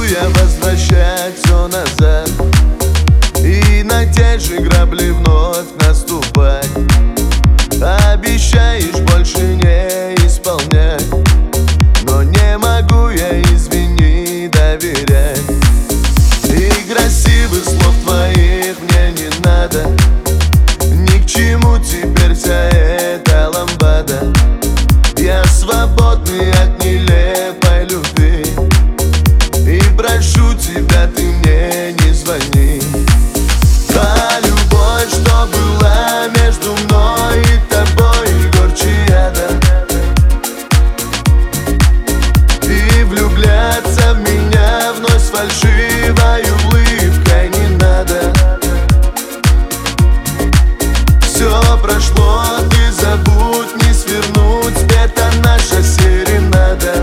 я возвращать все назад и на те же грабли вновь наступать. Обещаешь больше не исполнять, но не могу я, извини, доверять. И красивых слов твоих мне не надо, ни к чему теперь вся эта ламбада. Я свободный от нелепой любви, и прошу тебя, ты мне не звони. Та любовь, что была между мной и тобой, горче яда. И влюбляться в меня вновь с фальшивой улыбкой не надо. Все прошло, ты забудь, не свернуть, это наша серенада.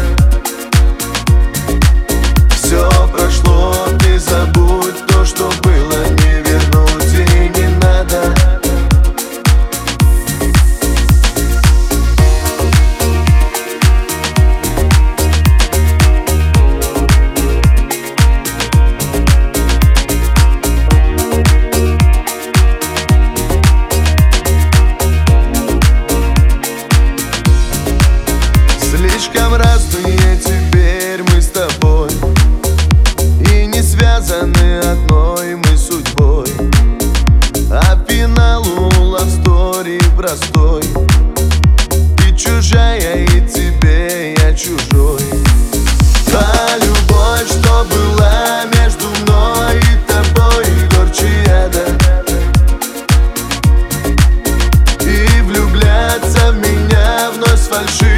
Все прошло, ты забудь, то, что было, не вернуть и не надо. Слишком разные теперь мы с тобой, и не связаны одной мы судьбой. А финал у love story простой: ты чужая, и тебе я чужой. Та любовь, что была между мной и тобой, горче яда. И влюбляться в меня вновь с фальшивой